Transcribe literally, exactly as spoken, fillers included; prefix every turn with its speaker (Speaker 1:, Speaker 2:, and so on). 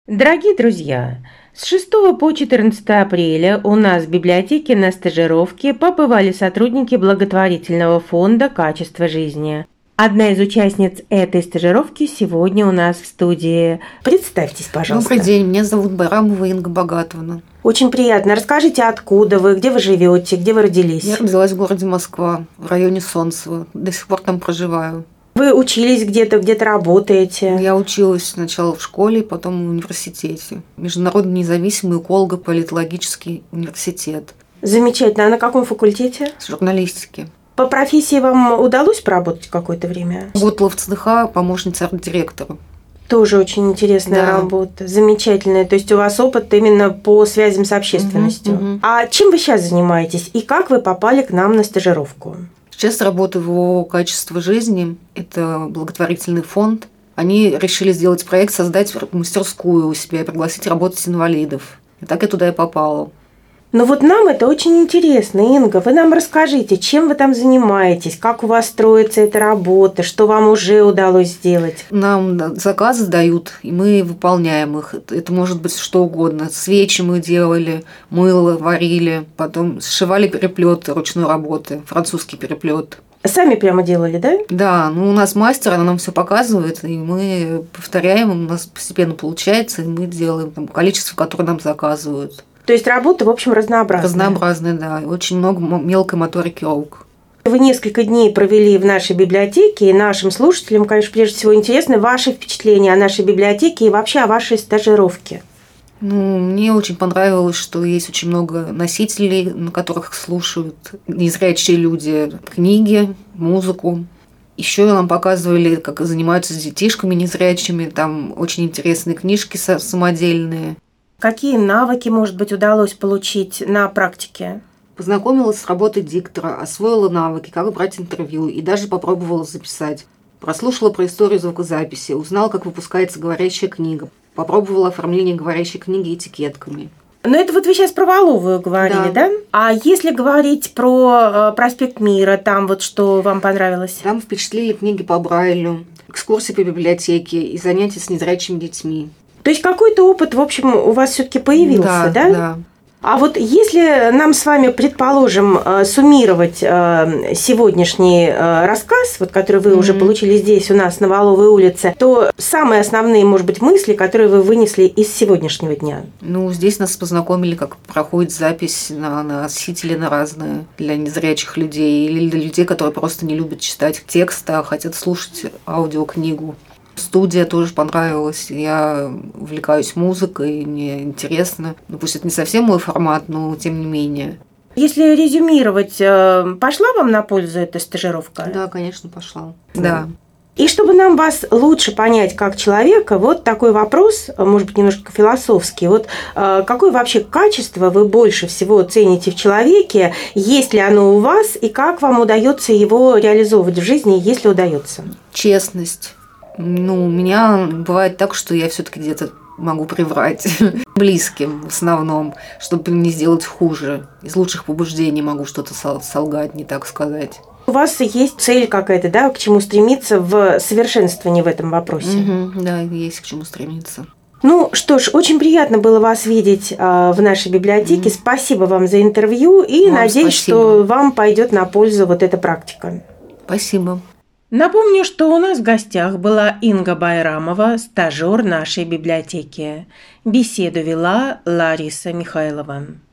Speaker 1: Дорогие друзья, с шестого по четырнадцатое апреля у нас в библиотеке на стажировке побывали сотрудники благотворительного фонда «Качество жизни». Одна из участниц этой стажировки сегодня у нас в студии. Представьтесь, пожалуйста.
Speaker 2: Добрый день, меня зовут Байрамова Инга Богатовна.
Speaker 1: Очень приятно. Расскажите, откуда вы, где вы живете, где вы родились?
Speaker 2: Я родилась в городе Москва, в районе Солнцево. До сих пор там проживаю.
Speaker 1: Вы учились где-то, где-то работаете?
Speaker 2: Я училась сначала в школе, потом в университете. Международный независимый эколого-политологический университет.
Speaker 1: Замечательно. А на каком факультете?
Speaker 2: С журналистики.
Speaker 1: По профессии вам удалось поработать какое-то время?
Speaker 2: Работала в ЦДХ, помощница арт-директора.
Speaker 1: Тоже очень интересная
Speaker 2: Да.
Speaker 1: работа, замечательная. То есть у вас опыт именно по связям с общественностью.
Speaker 2: Угу, угу.
Speaker 1: А чем вы сейчас занимаетесь и как вы попали к нам на стажировку?
Speaker 2: Сейчас работаю в ООО «Качество жизни». Это благотворительный фонд. Они решили сделать проект, создать мастерскую у себя и пригласить работать инвалидов. И так я туда и попала.
Speaker 1: Ну вот нам это очень интересно, Инга. Вы нам расскажите, чем вы там занимаетесь, как у вас строится эта работа, что вам уже удалось сделать?
Speaker 2: Нам заказы дают, и мы выполняем их. Это может быть что угодно. Свечи мы делали, мыло варили, потом сшивали переплеты ручной работы, французский переплет.
Speaker 1: Сами прямо делали, да?
Speaker 2: Да, ну у нас мастер, она нам все показывает, и мы повторяем, у нас постепенно получается, и мы делаем там количество, которое нам заказывают.
Speaker 1: То есть работа, в общем, разнообразная.
Speaker 2: Разнообразная, да. Очень много мелкой моторики рук.
Speaker 1: Вы несколько дней провели в нашей библиотеке, и нашим слушателям, конечно, прежде всего интересны ваши впечатления о нашей библиотеке и вообще о вашей стажировке.
Speaker 2: Ну, мне очень понравилось, что есть очень много носителей, на которых слушают незрячие люди книги, музыку. Еще нам показывали, как занимаются с детишками незрячими. Там очень интересные книжки самодельные.
Speaker 1: Какие навыки, может быть, удалось получить на практике?
Speaker 2: Познакомилась с работой диктора, освоила навыки, как брать интервью и даже попробовала записать. Прослушала про историю звукозаписи, узнала, как выпускается говорящая книга. Попробовала оформление говорящей книги этикетками.
Speaker 1: Ну, это вот вы сейчас про Валовую говорили, да? да? А если говорить про проспект Мира, там вот что вам понравилось?
Speaker 2: Там впечатлили книги по Брайлю, экскурсии по библиотеке и занятия с незрячими детьми.
Speaker 1: То есть какой-то опыт, в общем, у вас все-таки появился, да?
Speaker 2: Да, да.
Speaker 1: А вот если нам с вами, предположим, суммировать сегодняшний рассказ, вот, который вы mm-hmm. уже получили здесь у нас на Валовой улице, то самые основные, может быть, мысли, которые вы вынесли из сегодняшнего дня?
Speaker 2: Ну, здесь нас познакомили, как проходит запись на носители на разные для незрячих людей или для людей, которые просто не любят читать текст, а хотят слушать аудиокнигу. Студия тоже понравилась. Я увлекаюсь музыкой, мне интересно. Ну, пусть это не совсем мой формат, но тем не менее.
Speaker 1: Если резюмировать, пошла вам на пользу эта стажировка?
Speaker 2: Да, конечно, пошла.
Speaker 1: Да.
Speaker 2: да.
Speaker 1: И чтобы нам вас лучше понять как человека, вот такой вопрос, может быть, немножко философский. Вот какое вообще качество вы больше всего цените в человеке, есть ли оно у вас, и как вам удается его реализовывать в жизни, если удается?
Speaker 2: Честность. Ну, у меня бывает так, что я все-таки где-то могу приврать близким в основном, чтобы не сделать хуже. Из лучших побуждений могу что-то солгать, не так сказать.
Speaker 1: У вас есть цель какая-то, да, к чему стремиться в совершенствовании в этом вопросе?
Speaker 2: Угу, да, есть к чему стремиться.
Speaker 1: Ну что ж, очень приятно было вас видеть э, в нашей библиотеке. Mm. Спасибо вам за интервью и
Speaker 2: вам
Speaker 1: надеюсь,
Speaker 2: спасибо.
Speaker 1: что вам пойдет на пользу вот эта практика.
Speaker 2: Спасибо.
Speaker 1: Напомню, что у нас в гостях была Инга Байрамова, стажёр нашей библиотеки. Беседу вела Лариса Михайлова.